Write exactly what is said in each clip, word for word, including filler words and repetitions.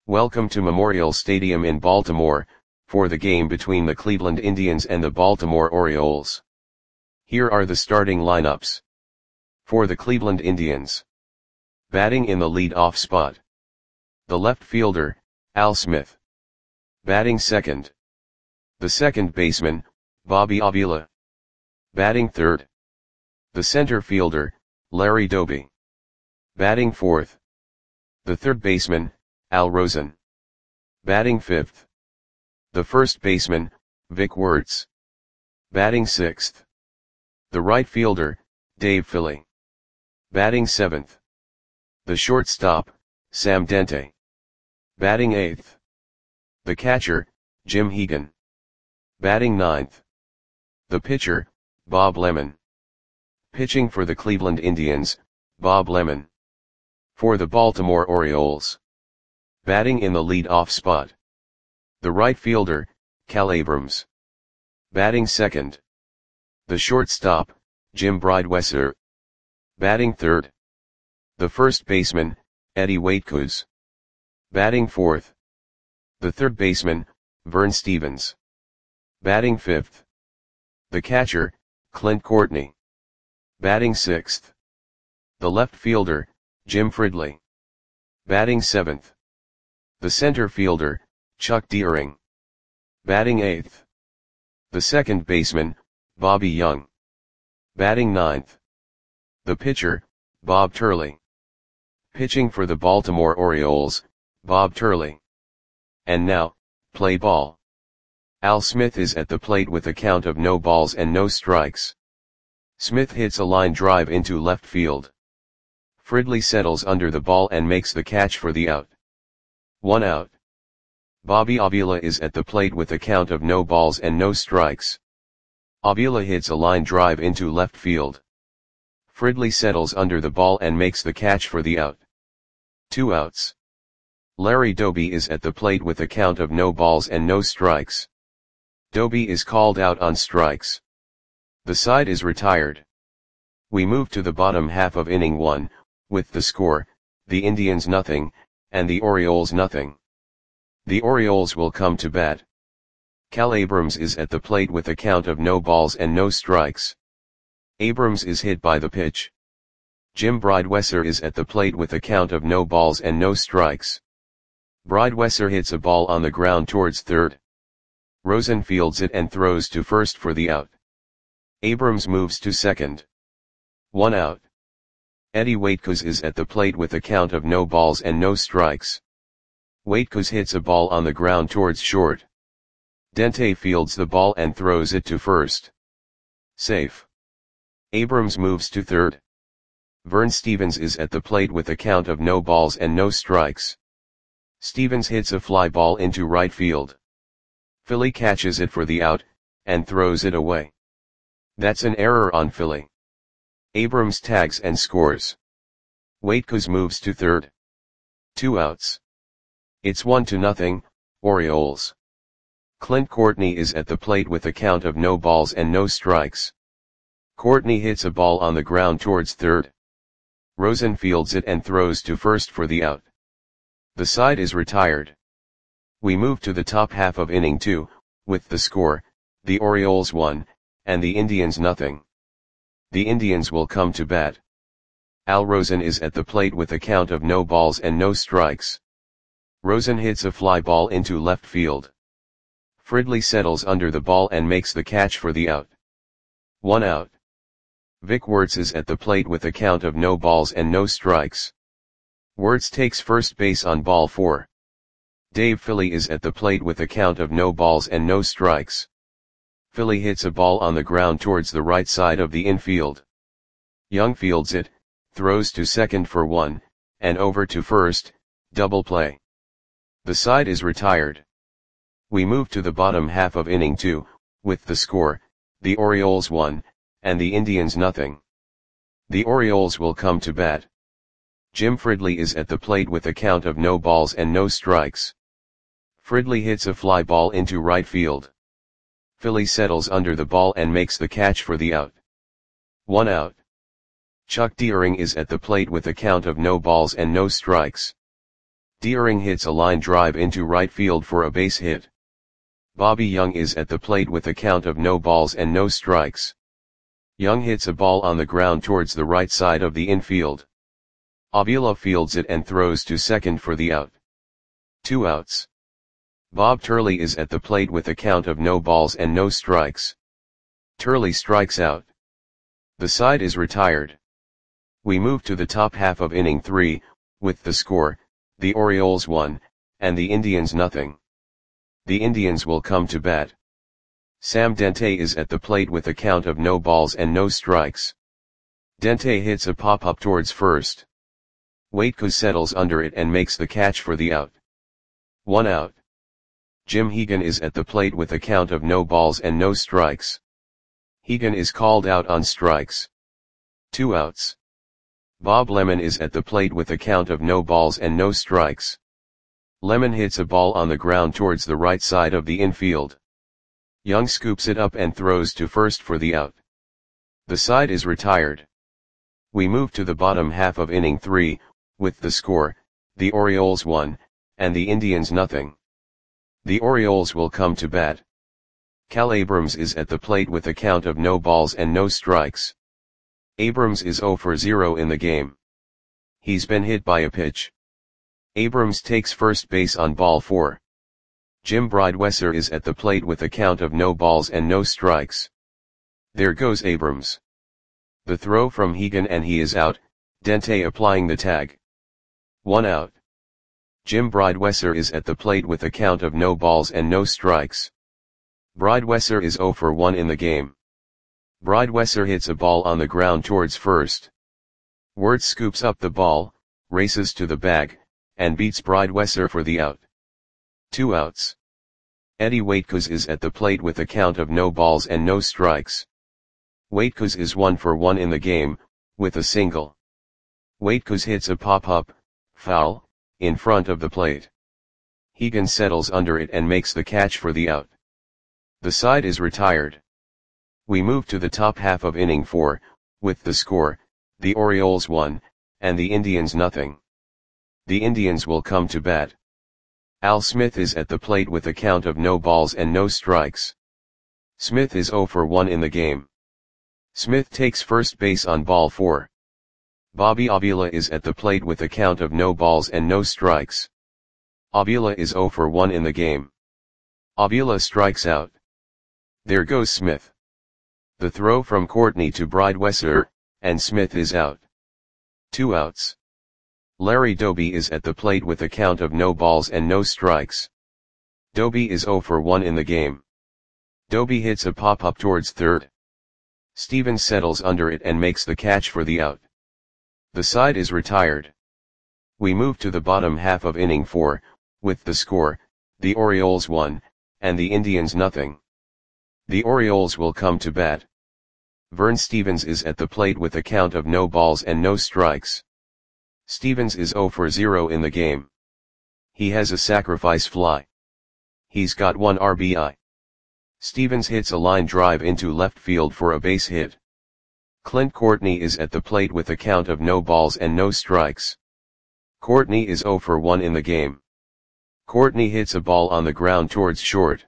Welcome to Memorial Stadium in Baltimore, for the game between the Cleveland Indians and the Baltimore Orioles. Here are the starting lineups. For the Cleveland Indians. Batting in the lead-off spot. The left fielder, Al Smith. Batting second. The second baseman, Bobby Avila. Batting third. The center fielder, Larry Doby. Batting fourth. The third baseman, Al Rosen. Batting fifth. The first baseman, Vic Wertz. Batting sixth. The right fielder, Dave Philly. Batting seventh. The shortstop, Sam Dente. Batting eighth. The catcher, Jim Hegan. Batting ninth. The pitcher, Bob Lemon. Pitching for the Cleveland Indians, Bob Lemon. For the Baltimore Orioles. Batting in the lead-off spot. The right fielder, Cal Abrams. Batting second. The shortstop, Jim Breidwesser. Batting third. The first baseman, Eddie Waitkus. Batting fourth. The third baseman, Vern Stevens. Batting fifth. The catcher, Clint Courtney. Batting sixth. The left fielder, Jim Fridley. Batting seventh. The center fielder, Chuck Deering. Batting eighth. The second baseman, Bobby Young. Batting ninth. The pitcher, Bob Turley. Pitching for the Baltimore Orioles, Bob Turley. And now, play ball. Al Smith is at the plate with a count of no balls and no strikes. Smith hits a line drive into left field. Fridley settles under the ball and makes the catch for the out. One out. Bobby Avila is at the plate with a count of no balls and no strikes. Avila hits a line drive into left field. Fridley settles under the ball and makes the catch for the out. Two outs. Larry Doby is at the plate with a count of no balls and no strikes. Doby is called out on strikes. The side is retired. We move to the bottom half of inning one, with the score, the Indians nothing, and the Orioles nothing. The Orioles will come to bat. Cal Abrams is at the plate with a count of no balls and no strikes. Abrams is hit by the pitch. Jim Breidwesser is at the plate with a count of no balls and no strikes. Breidwesser hits a ball on the ground towards third. Rosen fields it and throws to first for the out. Abrams moves to second. One out. Eddie Waitkus is at the plate with a count of no balls and no strikes. Waitkus hits a ball on the ground towards short. Dente fields the ball and throws it to first. Safe. Abrams moves to third. Vern Stevens is at the plate with a count of no balls and no strikes. Stevens hits a fly ball into right field. Philly catches it for the out, and throws it away. That's an error on Philly. Abrams tags and scores. Waitkus moves to third. Two outs. It's one to nothing, Orioles. Clint Courtney is at the plate with a count of no balls and no strikes. Courtney hits a ball on the ground towards third. Rosen fields it and throws to first for the out. The side is retired. We move to the top half of inning two, with the score, the Orioles one, and the Indians nothing. The Indians will come to bat. Al Rosen is at the plate with a count of no balls and no strikes. Rosen hits a fly ball into left field. Fridley settles under the ball and makes the catch for the out. One out. Vic Wertz is at the plate with a count of no balls and no strikes. Wertz takes first base on ball four. Dave Philly is at the plate with a count of no balls and no strikes. Philly hits a ball on the ground towards the right side of the infield. Young fields it, throws to second for one, and over to first, double play. The side is retired. We move to the bottom half of inning two, with the score, the Orioles one, and the Indians nothing. The Orioles will come to bat. Jim Fridley is at the plate with a count of no balls and no strikes. Fridley hits a fly ball into right field. Philly settles under the ball and makes the catch for the out. One out. Chuck Deering is at the plate with a count of no balls and no strikes. Deering hits a line drive into right field for a base hit. Bobby Young is at the plate with a count of no balls and no strikes. Young hits a ball on the ground towards the right side of the infield. Avila fields it and throws to second for the out. Two outs. Bob Turley is at the plate with a count of no balls and no strikes. Turley strikes out. The side is retired. We move to the top half of inning three, with the score, the Orioles one, and the Indians nothing. The Indians will come to bat. Sam Dente is at the plate with a count of no balls and no strikes. Dente hits a pop-up towards first. Waitkus settles under it and makes the catch for the out. One out. Jim Hegan is at the plate with a count of no balls and no strikes. Hegan is called out on strikes. Two outs. Bob Lemon is at the plate with a count of no balls and no strikes. Lemon hits a ball on the ground towards the right side of the infield. Young scoops it up and throws to first for the out. The side is retired. We move to the bottom half of inning three, with the score, the Orioles one, and the Indians nothing. The Orioles will come to bat. Cal Abrams is at the plate with a count of no balls and no strikes. Abrams is zero for zero in the game. He's been hit by a pitch. Abrams takes first base on ball four. Jim Bridewesser is at the plate with a count of no balls and no strikes. There goes Abrams. The throw from Hegan and he is out, Dente applying the tag. One out. Jim Bridewesser is at the plate with a count of no balls and no strikes. Bridewesser is zero for one in the game. Bridewesser hits a ball on the ground towards first. Wirtz scoops up the ball, races to the bag, and beats Bridewesser for the out. Two outs. Eddie Waitkus is at the plate with a count of no balls and no strikes. Waitkus is one for one in the game, with a single. Waitkus hits a pop-up, foul, in front of the plate. Hegan settles under it and makes the catch for the out. The side is retired. We move to the top half of inning four, with the score, the Orioles one, and the Indians nothing. The Indians will come to bat. Al Smith is at the plate with a count of no balls and no strikes. Smith is zero for one in the game. Smith takes first base on ball four. Bobby Avila is at the plate with a count of no balls and no strikes. Avila is zero for one in the game. Avila strikes out. There goes Smith. The throw from Courtney to Bridewesser, and Smith is out. Two outs. Larry Doby is at the plate with a count of no balls and no strikes. Doby is zero for one in the game. Doby hits a pop-up towards third. Stevens settles under it and makes the catch for the out. The side is retired. We move to the bottom half of inning four, with the score, the Orioles one, and the Indians nothing. The Orioles will come to bat. Vern Stevens is at the plate with a count of no balls and no strikes. Stevens is zero for zero in the game. He has a sacrifice fly. He's got one R B I. Stevens hits a line drive into left field for a base hit. Clint Courtney is at the plate with a count of no balls and no strikes. Courtney is zero for one in the game. Courtney hits a ball on the ground towards short.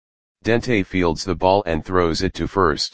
Dente fields the ball and throws it to first.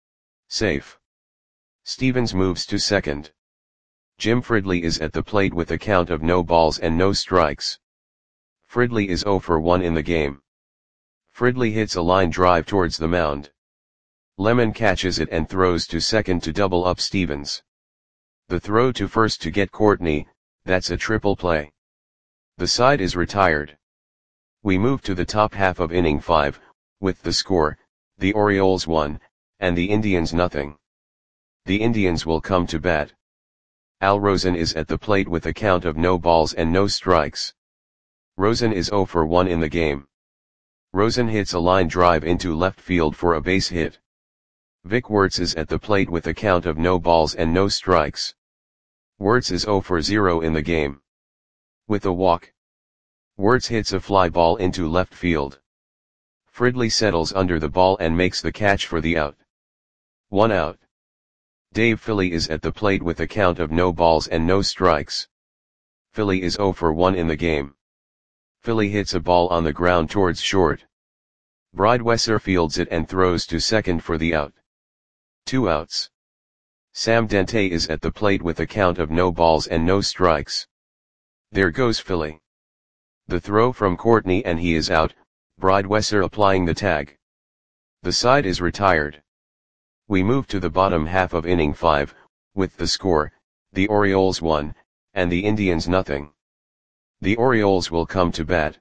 Safe. Stevens moves to second. Jim Fridley is at the plate with a count of no balls and no strikes. Fridley is zero for one in the game. Fridley hits a line drive towards the mound. Lemon catches it and throws to second to double up Stevens. The throw to first to get Courtney, that's a triple play. The side is retired. We move to the top half of inning five, with the score, the Orioles one, and the Indians nothing. The Indians will come to bat. Al Rosen is at the plate with a count of no balls and no strikes. Rosen is zero for one in the game. Rosen hits a line drive into left field for a base hit. Vic Wirtz is at the plate with a count of no balls and no strikes. Wirtz is zero for zero in the game. With a walk. Wirtz hits a fly ball into left field. Fridley settles under the ball and makes the catch for the out. One out. Dave Philly is at the plate with a count of no balls and no strikes. Philly is zero for one in the game. Philly hits a ball on the ground towards short. Bridewesser fields it and throws to second for the out. Two outs. Sam Dente is at the plate with a count of no balls and no strikes. There goes Philly. The throw from Courtney and he is out, Bridewesser applying the tag. The side is retired. We move to the bottom half of inning five, with the score, the Orioles one, and the Indians nothing. The Orioles will come to bat.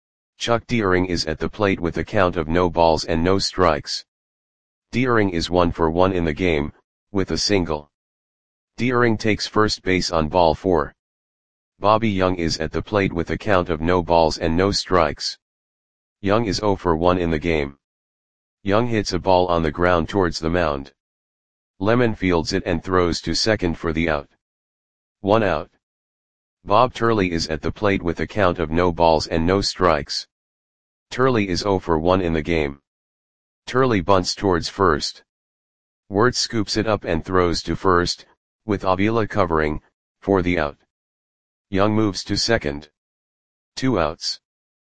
Chuck Deering is at the plate with a count of no balls and no strikes. Deering is one for one in the game, with a single. Deering takes first base on ball four. Bobby Young is at the plate with a count of no balls and no strikes. Young is zero for one in the game. Young hits a ball on the ground towards the mound. Lemon fields it and throws to second for the out. One out. Bob Turley is at the plate with a count of no balls and no strikes. Turley is zero for one in the game. Turley bunts towards first. Wirtz scoops it up and throws to first, with Avila covering, for the out. Young moves to second. Two outs.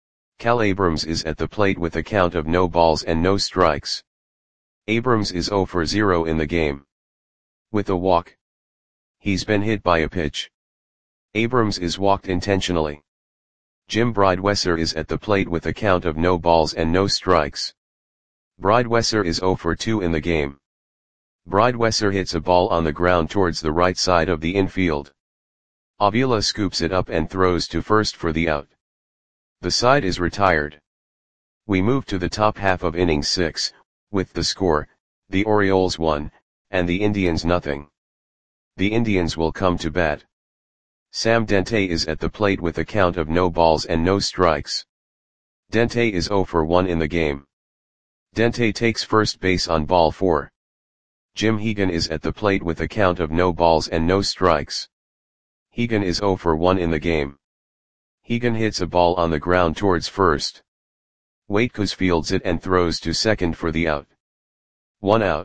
Cal Abrams is at the plate with a count of no balls and no strikes. Abrams is zero for zero in the game. With a walk. He's been hit by a pitch. Abrams is walked intentionally. Jim Bridewesser is at the plate with a count of no balls and no strikes. Bridewesser is zero for two in the game. Bridewesser hits a ball on the ground towards the right side of the infield. Avila scoops it up and throws to first for the out. The side is retired. We move to the top half of inning six, with the score, the Orioles one, and the Indians nothing. The Indians will come to bat. Sam Dente is at the plate with a count of no balls and no strikes. Dente is zero for one in the game. Dente takes first base on ball four. Jim Hegan is at the plate with a count of no balls and no strikes. Hegan is zero for one in the game. Hegan hits a ball on the ground towards first. Waitkus fields it and throws to second for the out. One out.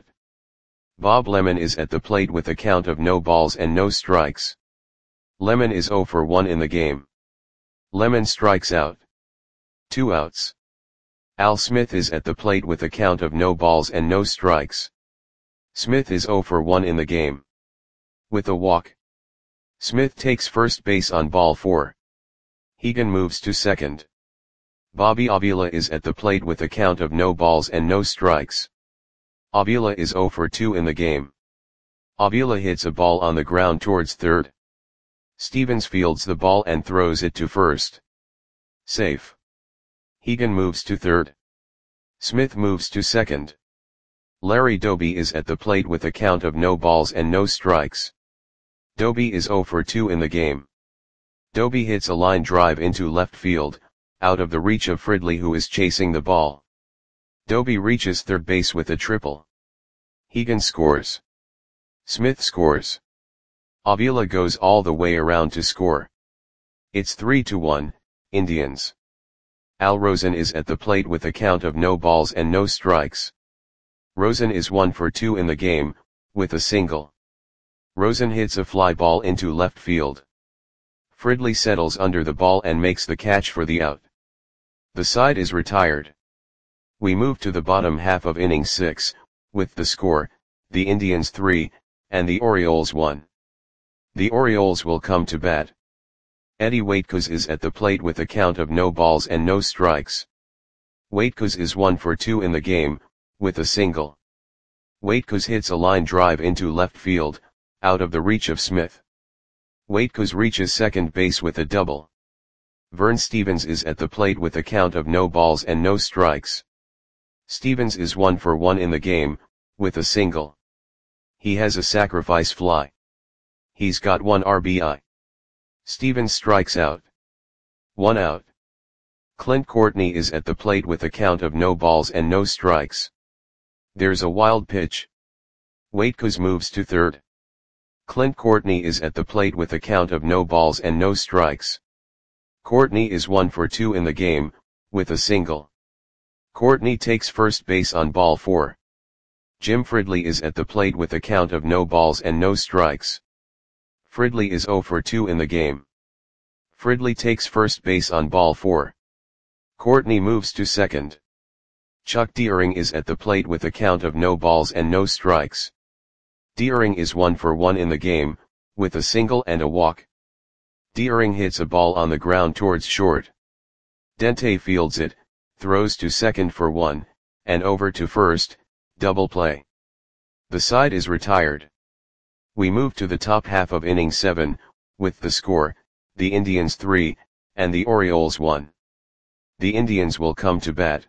Bob Lemon is at the plate with a count of no balls and no strikes. Lemon is zero for one in the game. Lemon strikes out. Two outs. Al Smith is at the plate with a count of no balls and no strikes. Smith is zero for one in the game. With a walk. Smith takes first base on ball four. Hegan moves to second. Bobby Avila is at the plate with a count of no balls and no strikes. Avila is zero for two in the game. Avila hits a ball on the ground towards third. Stevens fields the ball and throws it to first. Safe. Hegan moves to third. Smith moves to second. Larry Doby is at the plate with a count of no balls and no strikes. Doby is zero for two in the game. Doby hits a line drive into left field, out of the reach of Fridley who is chasing the ball. Doby reaches third base with a triple. Hegan scores. Smith scores. Avila goes all the way around to score. It's three to one, Indians. Al Rosen is at the plate with a count of no balls and no strikes. Rosen is one for two in the game, with a single. Rosen hits a fly ball into left field. Fridley settles under the ball and makes the catch for the out. The side is retired. We move to the bottom half of inning six, with the score, the Indians three, and the Orioles one. The Orioles will come to bat. Eddie Waitkus is at the plate with a count of no balls and no strikes. Waitkus is one for two in the game, with a single. Waitkus hits a line drive into left field, out of the reach of Smith. Waitkus reaches second base with a double. Vern Stevens is at the plate with a count of no balls and no strikes. Stevens is one for one in the game, with a single. He has a sacrifice fly. He's got one R B I. Stevens strikes out. One out. Clint Courtney is at the plate with a count of no balls and no strikes. There's a wild pitch. Waitkus moves to third. Clint Courtney is at the plate with a count of no balls and no strikes. Courtney is one for two in the game, with a single. Courtney takes first base on ball four. Jim Fridley is at the plate with a count of no balls and no strikes. Fridley is zero for two in the game. Fridley takes first base on ball four. Courtney moves to second. Chuck Deering is at the plate with a count of no balls and no strikes. Deering is one for one in the game, with a single and a walk. Deering hits a ball on the ground towards short. Dente fields it, throws to second for one, and over to first, double play. The side is retired. We move to the top half of inning seven, with the score, the Indians three, and the Orioles one. The Indians will come to bat.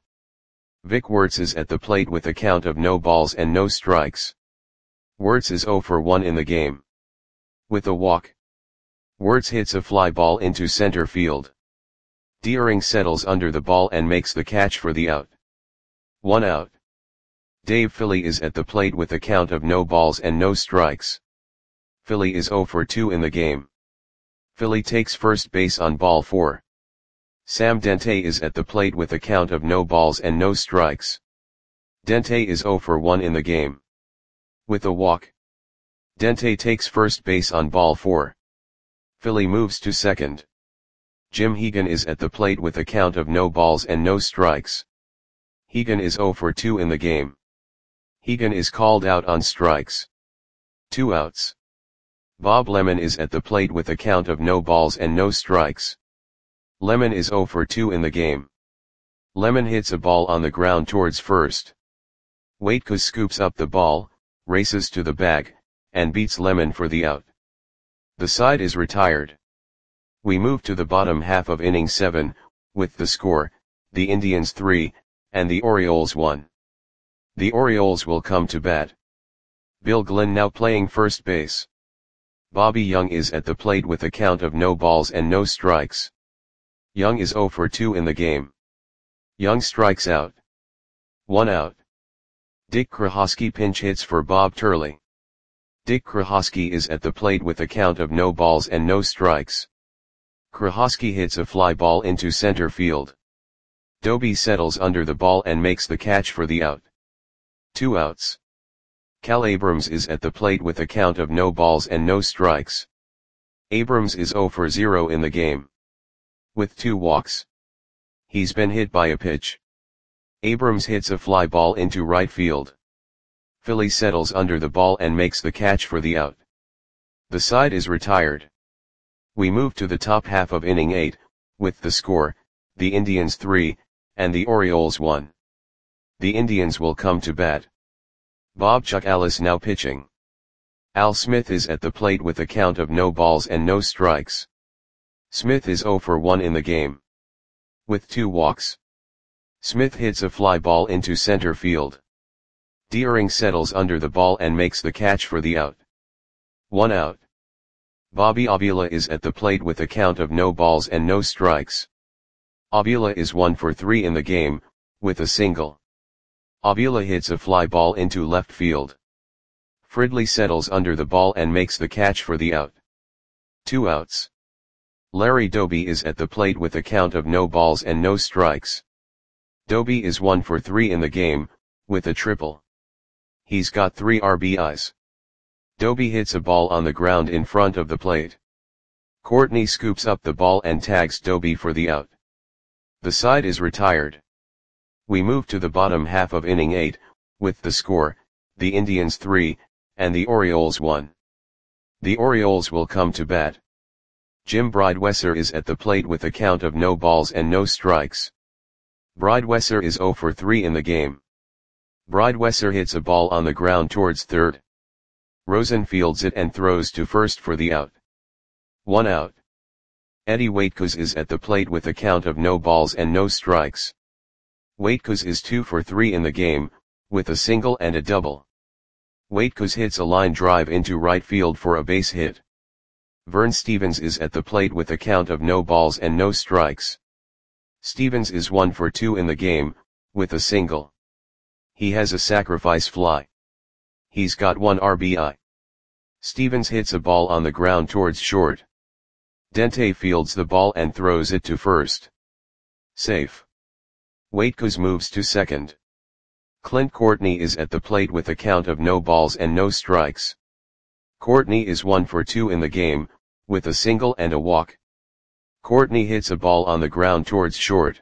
Vic Wertz is at the plate with a count of no balls and no strikes. Wertz is zero for one in the game. With a walk. Wertz hits a fly ball into center field. Deering settles under the ball and makes the catch for the out. One out. Dave Philly is at the plate with a count of no balls and no strikes. Philly is zero for two in the game. Philly takes first base on ball four. Sam Dente is at the plate with a count of no balls and no strikes. Dente is zero for one in the game. With a walk. Dente takes first base on ball four. Philly moves to second. Jim Hegan is at the plate with a count of no balls and no strikes. Hegan is zero for two in the game. Hegan is called out on strikes. Two outs. Bob Lemon is at the plate with a count of no balls and no strikes. Lemon is zero for two in the game. Lemon hits a ball on the ground towards first. Waitkus scoops up the ball, races to the bag, and beats Lemon for the out. The side is retired. We move to the bottom half of inning seven, with the score, the Indians three, and the Orioles one. The Orioles will come to bat. Bill Glenn now playing first base. Bobby Young is at the plate with a count of no balls and no strikes. Young is zero for two in the game. Young strikes out. One out. Dick Krahosky pinch hits for Bob Turley. Dick Krahosky is at the plate with a count of no balls and no strikes. Krahosky hits a fly ball into center field. Doby settles under the ball and makes the catch for the out. Two outs. Cal Abrams is at the plate with a count of no balls and no strikes. Abrams is zero for zero in the game. With two walks. He's been hit by a pitch. Abrams hits a fly ball into right field. Philly settles under the ball and makes the catch for the out. The side is retired. We move to the top half of inning eight, with the score, the Indians three, and the Orioles one. The Indians will come to bat. Bob Chuck Ellis now pitching. Al Smith is at the plate with a count of no balls and no strikes. Smith is zero for one in the game. With two walks. Smith hits a fly ball into center field. Deering settles under the ball and makes the catch for the out. One out. Bobby Avila is at the plate with a count of no balls and no strikes. Avila is one for three in the game, with a single. Avila hits a fly ball into left field. Fridley settles under the ball and makes the catch for the out. Two outs. Larry Doby is at the plate with a count of no balls and no strikes. Doby is one for three in the game, with a triple. He's got three R B Is. Doby hits a ball on the ground in front of the plate. Courtney scoops up the ball and tags Doby for the out. The side is retired. We move to the bottom half of inning eight, with the score, the Indians three, and the Orioles one. The Orioles will come to bat. Jim Bridewesser is at the plate with a count of no balls and no strikes. Bridewesser is zero for three in the game. Bridewesser hits a ball on the ground towards third. Rosen fields it and throws to first for the out. One out. Eddie Waitkus is at the plate with a count of no balls and no strikes. Waitkus is two for three in the game, with a single and a double. Waitkus hits a line drive into right field for a base hit. Vern Stevens is at the plate with a count of no balls and no strikes. Stevens is one for two in the game, with a single. He has a sacrifice fly. He's got one R B I. Stevens hits a ball on the ground towards short. Dente fields the ball and throws it to first. Safe. Waitkus moves to second. Clint Courtney is at the plate with a count of no balls and no strikes. Courtney is one for two in the game, with a single and a walk. Courtney hits a ball on the ground towards short.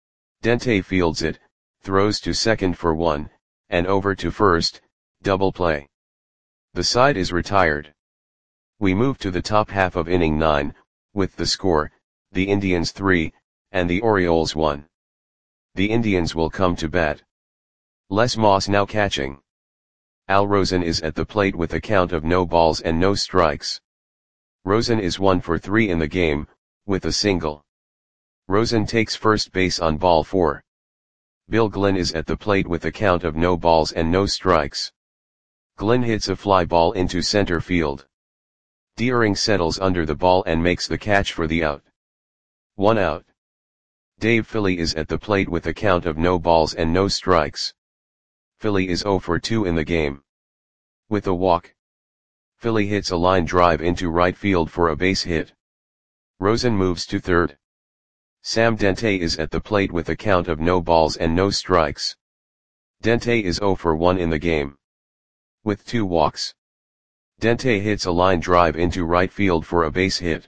Dente fields it, throws to second for one, and over to first, double play. The side is retired. We move to the top half of inning nine, with the score, the Indians three, and the Orioles one. The Indians will come to bat. Les Moss now catching. Al Rosen is at the plate with a count of no balls and no strikes. Rosen is one for three in the game, with a single. Rosen takes first base on ball four. Bill Glynn is at the plate with a count of no balls and no strikes. Glynn hits a fly ball into center field. Deering settles under the ball and makes the catch for the out. One out. Dave Philly is at the plate with a count of no balls and no strikes. Philly is oh for two in the game. With a walk. Philly hits a line drive into right field for a base hit. Rosen moves to third. Sam Dente is at the plate with a count of no balls and no strikes. Dente is oh for one in the game. With two walks. Dente hits a line drive into right field for a base hit.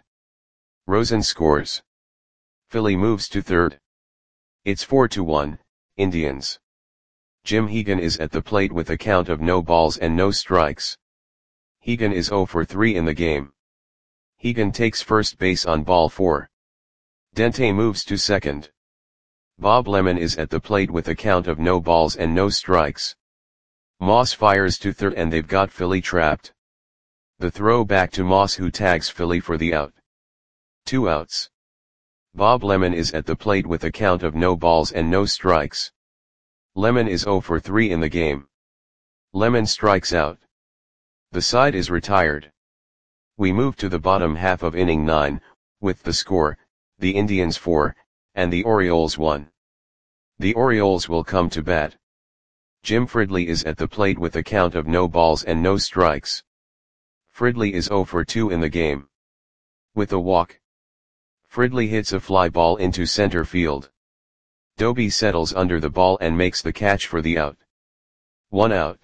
Rosen scores. Philly moves to third. It's four to one, Indians. Jim Hegan is at the plate with a count of no balls and no strikes. Hegan is oh for three in the game. Hegan takes first base on ball four. Dente moves to second. Bob Lemon is at the plate with a count of no balls and no strikes. Moss fires to third and they've got Philly trapped. The throw back to Moss, who tags Philly for the out. Two outs. Bob Lemon is at the plate with a count of no balls and no strikes. Lemon is oh for three in the game. Lemon strikes out. The side is retired. We move to the bottom half of inning nine, with the score, the Indians four, and the Orioles one. The Orioles will come to bat. Jim Fridley is at the plate with a count of no balls and no strikes. Fridley is oh for two in the game. With a walk. Fridley hits a fly ball into center field. Doby settles under the ball and makes the catch for the out. One out.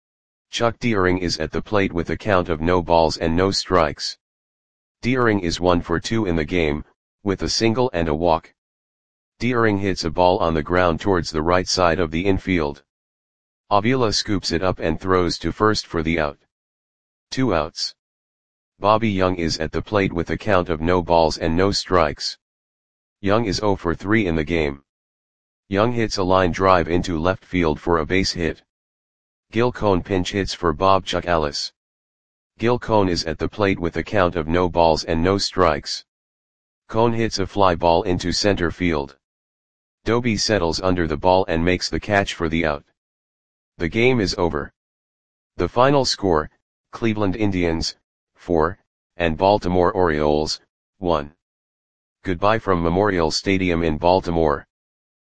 Chuck Deering is at the plate with a count of no balls and no strikes. Deering is one for two in the game, with a single and a walk. Deering hits a ball on the ground towards the right side of the infield. Avila scoops it up and throws to first for the out. Two outs. Bobby Young is at the plate with a count of no balls and no strikes. Young is oh for three in the game. Young hits a line drive into left field for a base hit. Gil Cone pinch hits for Bob Chuck Ellis. Gil Cone is at the plate with a count of no balls and no strikes. Cone hits a fly ball into center field. Doby settles under the ball and makes the catch for the out. The game is over. The final score, Cleveland Indians, four, and Baltimore Orioles, one. Goodbye from Memorial Stadium in Baltimore.